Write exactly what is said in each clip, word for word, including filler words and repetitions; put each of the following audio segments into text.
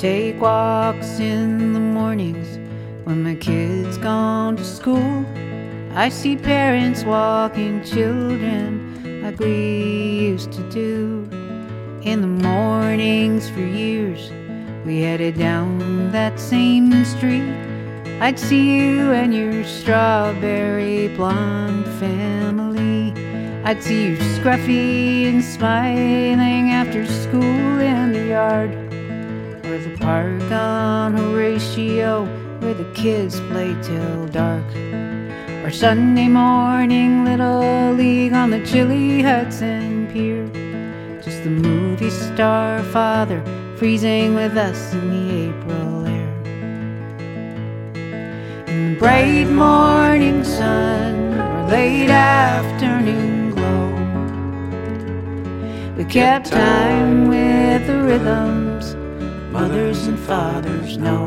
take walks in the mornings when my kids gone to school. I see parents walking children like we used to do. In the mornings for years we headed down that same street. I'd see you and your strawberry blonde family. I'd see you scruffy and smiling after school in the yard, or the park on Horatio where the kids play till dark, or Sunday morning Little League on the chilly Hudson Pier. Just the movie star father freezing with us in the April air. In the bright morning sun or late afternoon glow, we kept time with the rhythms mothers and fathers know.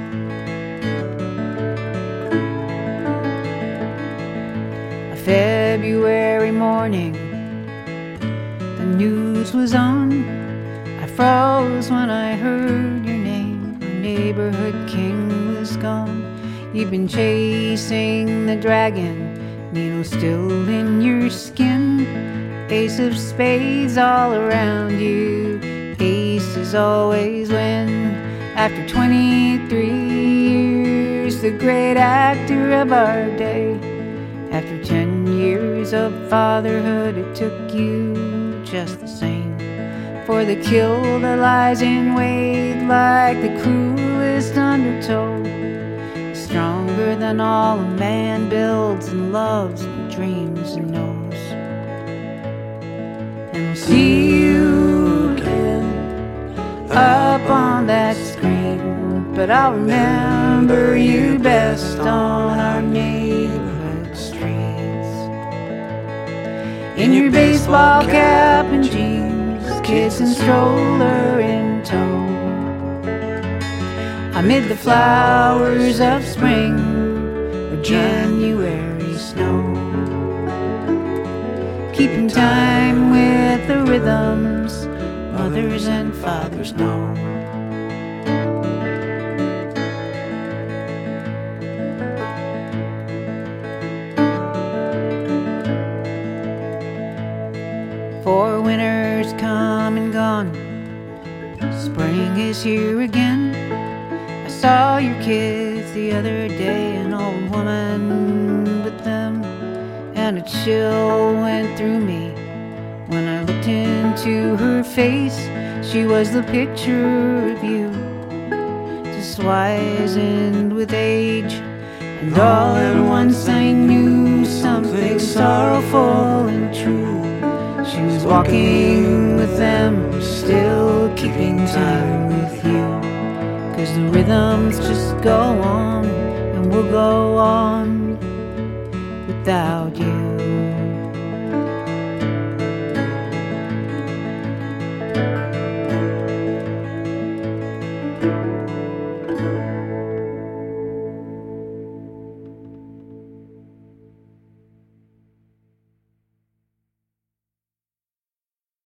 A February morning, the news was on. I froze when I heard your name. Our neighborhood king was gone. You've been chasing the dragon, needle still in your skin. Ace of spades all around you, aces always win. After twenty-three years, the great actor of our day. After ten years of fatherhood, it took you just the same. For the kill that lies in wait like the cruelest undertow, stronger than all a man builds and loves and dreams and knows. And we'll see you again up on that screen, but I'll remember you best on our neighborhood streets. In your baseball cap and jeans, kids and stroller in tow, amid the flowers of spring or January snow, keeping time with the rhythms mothers and fathers know. Four winters come and gone, spring is here again. I saw your kids the other day, an old woman with them, and a chill went through me when I looked into her face. She was the picture of you, just wizened with age, and all at once I knew something sorrowful and true. She was walking with them, still keeping time with you. 'Cause the rhythms just go on, and we'll go on without you.